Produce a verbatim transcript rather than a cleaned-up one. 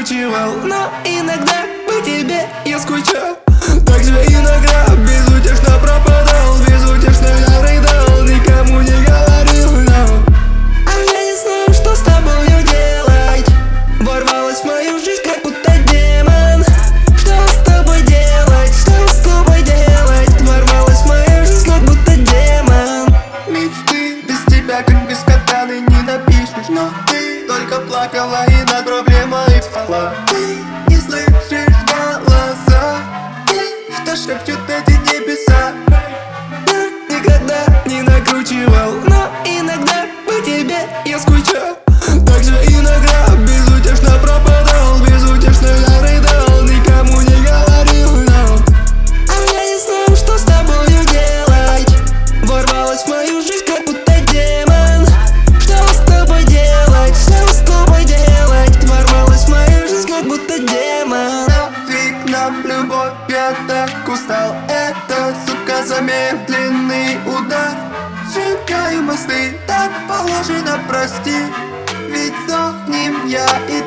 накручивал, но иногда по тебе я скучал. Так же иногда безутешно пропадал, безутешно я рыдал, никому не говорил, но а я не знаю, что с тобою делать. Ворвалась в мою жизнь, как будто демон. Что с тобой делать, что с тобой делать? Ворвалась в мою жизнь, как будто демон. Мечты без тебя, как без катаны, не напишешь. Но ты только плакала и над проблемой спала. Ты не слышишь голоса, что шепчут эти небеса. Я никогда не накручивал, но иногда по тебе я скучал. Так же иногда безутешно пропадал, безутешно я рыдал, никому не говорил, но а я не знаю, что с тобою делать. Ворвалась в мою жизнь, как будто демон. Что с тобой делать, что с тобой делать? Ворвалась в мою жизнь, как будто демон. Нафиг нам любовь, я так устал. Это, сука, замедленный удар. Сжигаю мосты, так положено, прости. Ведь сдохнем я и